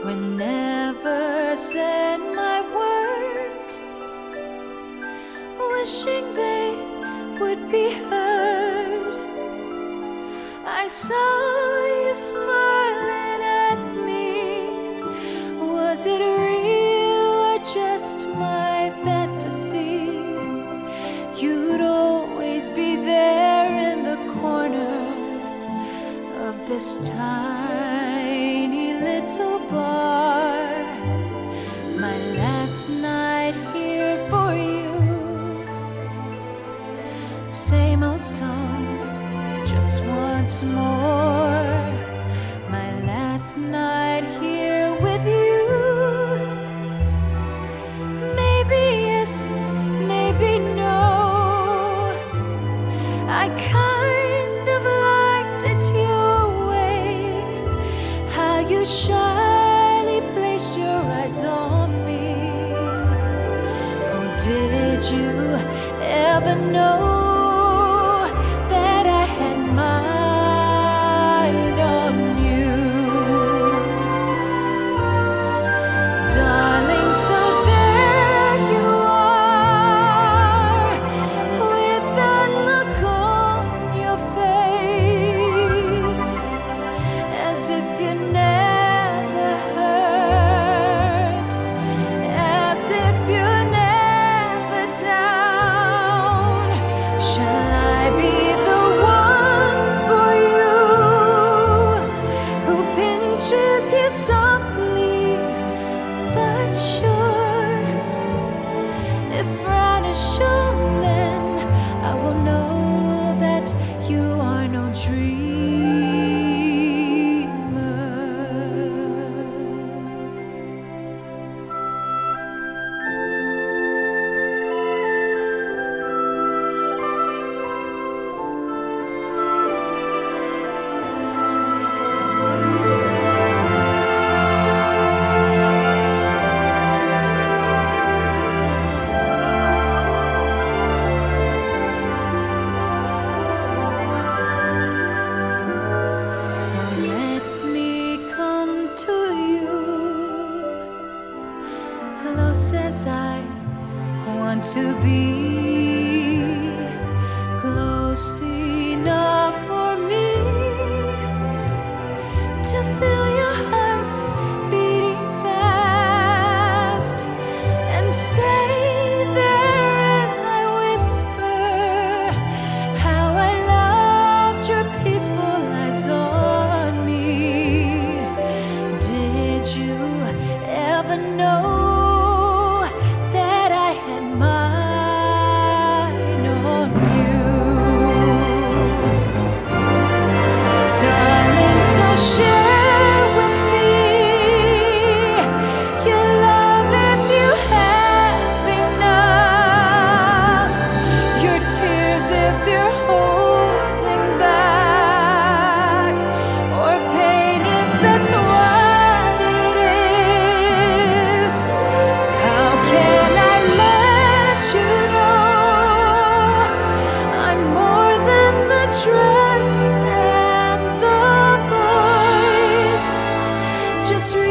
Whenever said my words, wishing they would be heard. I saw you smiling at me. Was it real or just my fantasy? You'd always be there in the corner of this tiny little bar. My last night here for you. Same old songs, just once more. My last night here with you. Maybe yes, maybe no. I kind of liked it your way, how you shyly placed your eyes on me. Oh, did you ever know that I had mine on you? Darling, so there you are, with that look on your face, as if you never hurt, as if you're never down. Shall I be the one for you, who pinches you softly but sure? If frown is shown, then I will know that you are no dreamer. So let me come to you, close as I want to be, close enough for me to feel your heart beating fast, and stay there as I whisper how I loved your peaceful eyes on me. Did you ever know that I had mine on you? Darling, so share with me your love if you have enough, your tears if you're holding back, or pain if that's what it is. How can I let you know I'm more than the dress and the voice? Just